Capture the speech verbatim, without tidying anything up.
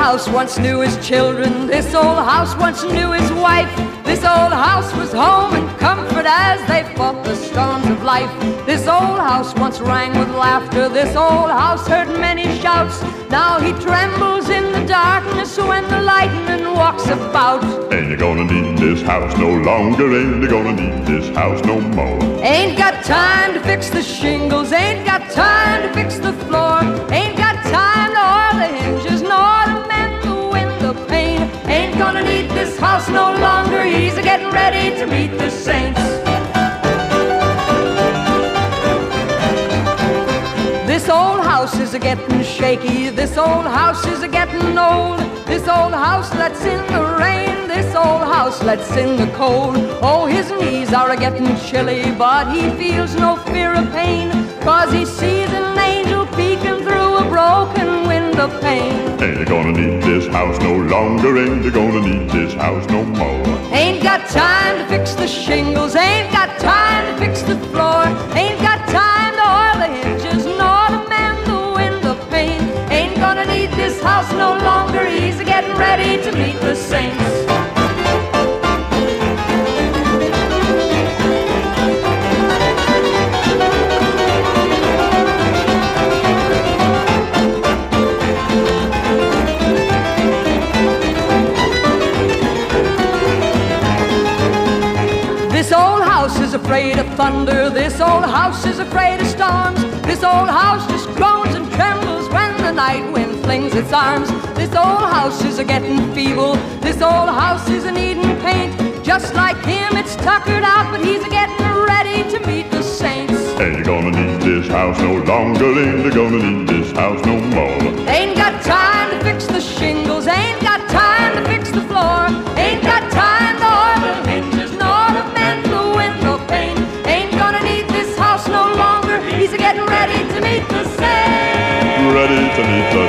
house once knew his children. This old house once knew his wife. This old house was home and comfort as they fought the storms of life. This old house once rang with laughter. This old house heard many shouts. Now he trembles in the darkness when the lightning walks about. Ain't you gonna need this house no longer? Ain't you gonna need this house no more? Ain't got time to fix the shingles. Ain't got time to fix the floor. Ain't got time to oil the hinges nor to mend the window pane. Ain't gonna need this house no longer. He's a-getting ready to meet the saints. This old house is a-getting shaky. This old house is a-getting old. This old house lets in the rain. This old house lets in the cold. Oh, his knees are a-getting chilly, but he feels no fear of pain, 'cause he sees an angel peeking through a broken window pane. Ain't you gonna need this house no longer? Ain't you gonna need this house no more? Ain't got time to fix the shingles. Ain't got time to fix the floor. Ain't got time to oil the hinges nor to mend the window pane. Ain't gonna need this house no longer. He's getting ready to meet the saints. This old house is afraid of thunder. This old house is afraid of storms. This old house just groans and trembles when the night wind flings its arms. This old house is a-getting feeble. This old house is a-needing paint. Just like him, it's tuckered out, but he's a-getting ready to meet the saints. Ain't you gonna need this house no longer? Ain't you gonna need this house no more? Ain't got time to fix the shingles. Ain't got time to fix the floor. Ain't got time to oil the hinges nor to mend the window pane. Ain't gonna need this house no longer. He's a-getting ready to meet the saints. Ready to meet the